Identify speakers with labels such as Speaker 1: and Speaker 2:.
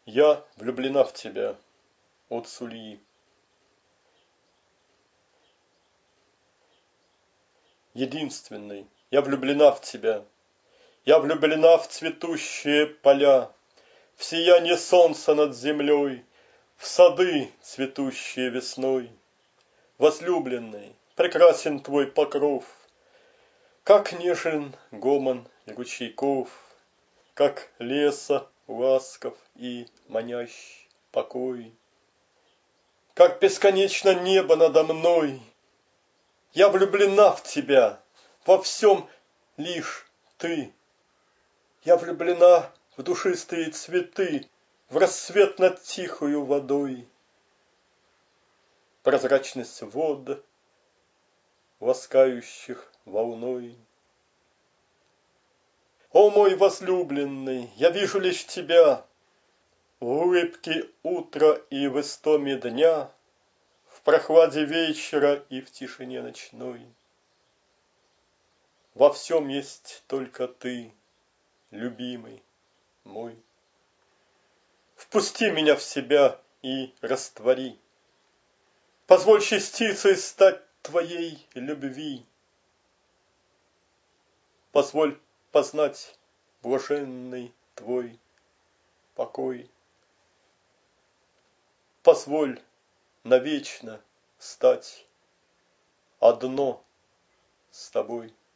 Speaker 1: Я влюблена в тебя от Сульи. Единственный, я влюблена в тебя. Я влюблена в цветущие поля, в сияние солнца над землей, в сады, цветущие весной. Возлюбленный, прекрасен твой покров, как нежен гомон ручейков, как леса ласков и манящий покой. Как бесконечно небо надо мной. Я влюблена в тебя, во всем лишь ты. Я влюблена в душистые цветы, в рассвет над тихою водой. Прозрачность вод, ласкающих волной. О, мой возлюбленный, я вижу лишь тебя в улыбке утра и в истоме дня, в прохладе вечера и в тишине ночной. Во всем есть только ты, любимый мой. Впусти меня в себя и раствори. Позволь частицей стать твоей любви. Позволь познать блаженный твой покой. Позволь навечно стать одно с тобой.